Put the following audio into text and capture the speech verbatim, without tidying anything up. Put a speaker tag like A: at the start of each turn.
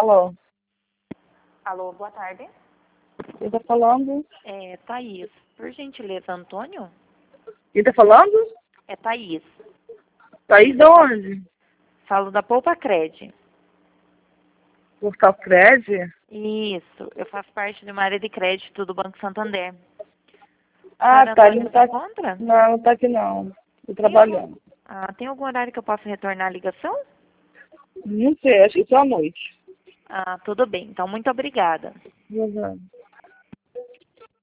A: Alô,
B: Alô, boa tarde.
A: quem tá falando?
B: É Thaís. Por gentileza, Antônio?
A: Quem tá falando?
B: É Thaís.
A: Thaís de onde?
B: Falo da Poupa Cred.
A: Portal Cred?
B: Isso, eu faço parte de uma área de crédito do Banco Santander.
A: Ah,
B: Senhora
A: tá, ele
B: Antônio
A: não
B: se
A: tá...
B: encontra?
A: Não, não tá aqui não. Tô
B: Tem algum,
A: trabalhando.
B: ah, tem algum horário que eu possa retornar a ligação?
A: Não sei, acho que só à noite.
B: Ah, tudo bem. Então, muito obrigada.
A: Uhum.